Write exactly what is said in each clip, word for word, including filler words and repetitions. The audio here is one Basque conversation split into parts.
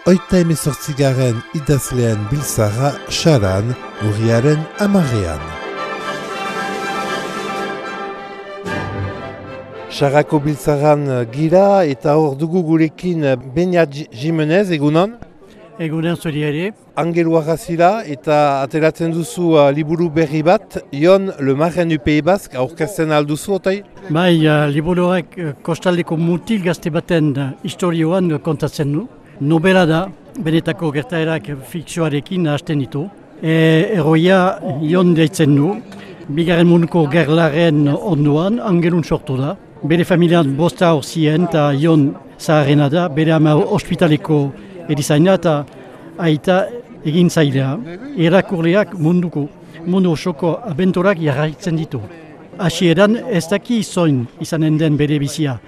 Oita hemezortzigaren idazlean biltzara Saran, urriaren hamarrean. Sarako biltzaran gira eta hor dugu gurekin Beñat Jimenez, egunon? Egunen zuri ere. Angelu Arrazila eta ateratzen duzu uh, liburu berri bat, Ion Le Marin du Pays Basque, aurkezten alduzu, otai? Bai, uh, liburuak uh, kostaldeko mutil gazte baten uh, historioan uh, kontatzen du. Nobela da, benetako gertaerak fikzioarekin hasten ditu. E, Eroia Ion deitzen du, bigarren munduko gerlaren onduan Angelun sortu da. Bere familian bosta hor zien eta Ion zaharrena da, bere ama ospitaleko erizaina eta aita egin zailea. Erakurleak munduko, mundu osoko abenturak jarraitzen ditu. Hasieran ez daki zoin izanen den bere bizia.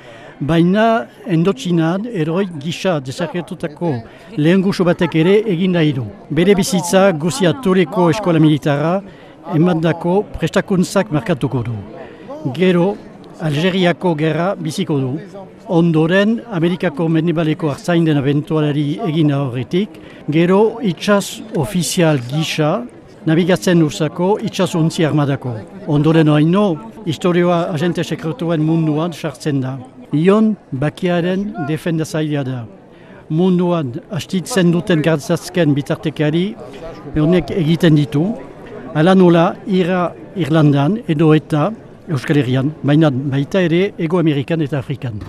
Baina Endotxinan eroi gisa desagertutako lehen gusu batek ere egin nahi du. Bere bizitza guzia Tureko eskola militarra emandako prestakuntzak markatuko du. Gero Algeriako gerra biziko du. Ondoren Amerikako mendebaleko artzainden abentualari egin horretik. Gero itsas ofizial gisa nabigatzen urzako itsasontzi armadako. Ondoren haino historioa agente sekretuen munduan sartzen da. Ion bakiaren defendazailea da. Munduan astitzen duten gartzazken bitartekari honek egiten ditu. Hala nola ira Irlandan edo eta Euskal Herrian, baina baita ere Ego Amerikan eta Afrikan.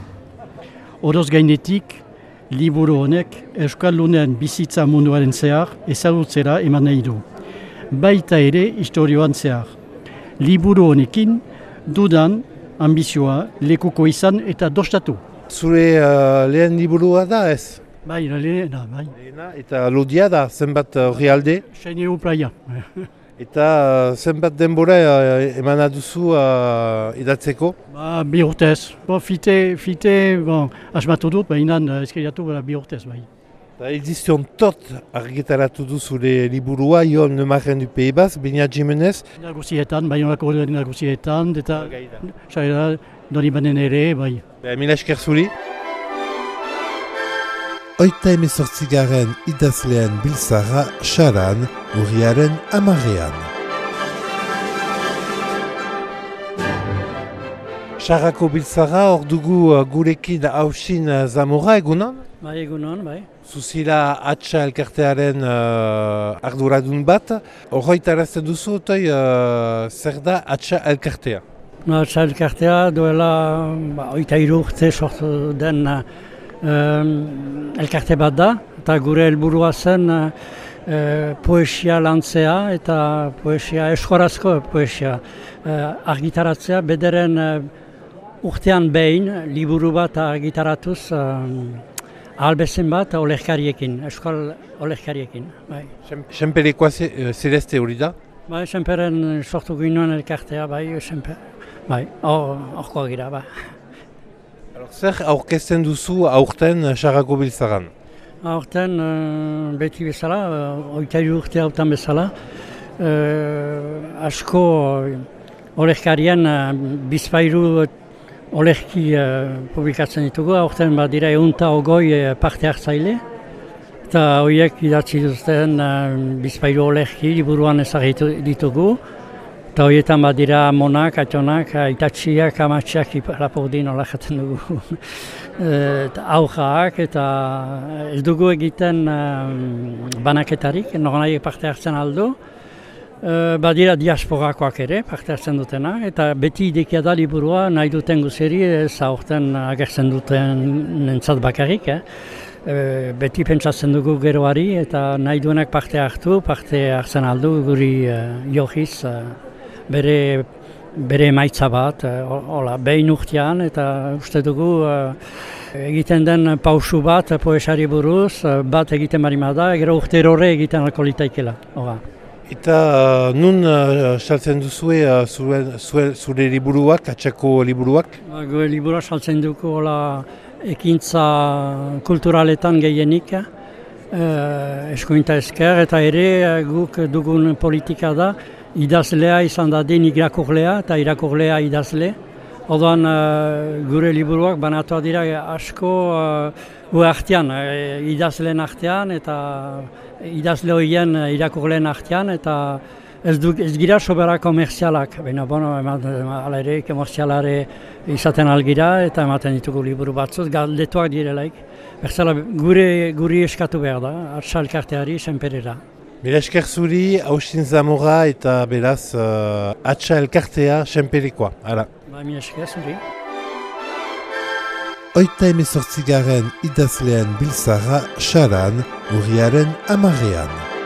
Oroz gainetik, liburu honek Euskaldunen bizitza munduaren zehar ezagutzera eman nahi du. Baita ere historioan zehar. Liburu honekin dudan ambizioa, lekuko izan eta dostatu. Zure uh, lehen liburua da ez? Bai, lehena, bai. Lehena, eta lodia da, zenbat horri alde? Seineu praia. Eta uh, zenbat denbora uh, eman duzu uh, idatzeko? Ba, bi urtez. Bo, fite, fite, bon, asmatu dut, baina eskeriatu bi urtez, bai. Eta edizion tot argitaratu du zure liburua, Ion Le Marin du Pays Basque, Beñat Jimenez. Nagusietan, bai honako nagusietan, eta saira doni banen ere, bai. Be, mila esker zuri. Oita hemezortzigaren idazlean biltzara Saran, urriaren hamarrean. Sarako biltzara hor dugu uh, gurekin Hausin Zamora, egunon? Bai, egunon, bai. Zuzila Atxa elkartearen uh, arduradun bat, horretarazten duzu otoi uh, zer da Atxa elkartea? Atxa elkartea duela ba, oita hiru urte sortu den uh, um, elkarte bat da, eta gure helburua zen uh, poesia lantzea eta poesia eskorazko poesia uh, argitaratzea, bederen uh, urtean behin liburu bat argitaratuz uh, Albezen bat olerkariekin, eskol olerkariekin. Bai. Senperekoa zeleste hori da? Bai, senperen sortu ginoen elkartea, bai, senper. Bai, horkoa gira, bai. Zer aurkezten duzu aurten Sarako biltzaran? Aurten uh, beti bezala, uh, oita hiru urte hautan bezala, uh, asko olerkarien uh, bizpairu olerki uh, publikatzen ditugu, aurten badira ehunta ogoi uh, parte hartzaile. Eta horiek idatzi duzten uh, bizpairu olerki liburuan ezagitu ditugu. Eta horietan badira monak, aitonak, aitatxiak, amatxiak rapordin hola jaten dugu. Eta aurrak eta ez dugu egiten uh, banaketarik, noranai parte hartzen aldo. Uh, badira diasporakoak ere, parte hartzen dutena, eta beti idekia da liburua nahi duten guzeri ez aurten agertzen duten nentzat bakarrik. Eh? Uh, beti pentsatzen dugu geroari eta nahi duenak parte hartu, parte hartzen aldu guri uh, johiz uh, bere, bere emaitza bat, uh, hola, behin urtean eta uste dugu uh, egiten den pausu bat poesari buruz, uh, bat egiten barimada, gero urte erore egiten alko litaikela. Eta uh, nun uh, saltzen duzue uh, zure, zure, zure liburuak, Atxako liburuak? Ba, gure liburua saltzen dugu hola, ekintza kulturaletan gehienik, uh, eskuinta esker, eta ere uh, guk dugun politika da, idazlea izan da den irakurlea eta irakurlea idazle. Orduan uh, gure liburuak banatuak dira asko uh, ue artean, uh, idazleen artean eta idazle horien uh, irakurleen artean eta ez, du, ez gira sobera komerzialak, baina bueno, ala ere komerzialare izaten algira eta ematen ditugu liburu batzuz, galdetuak direlaik. Berzala gure guri eskatu behar da, Atxa elkarteari senperera. Mila esker zuri, Austin Zamora eta beraz uh, Atxa elkartea senperikoa. Hala. Ba, mila esker zuri. Oita emezortzigaren idazlean biltzara, Xaran, urriaren amarrean.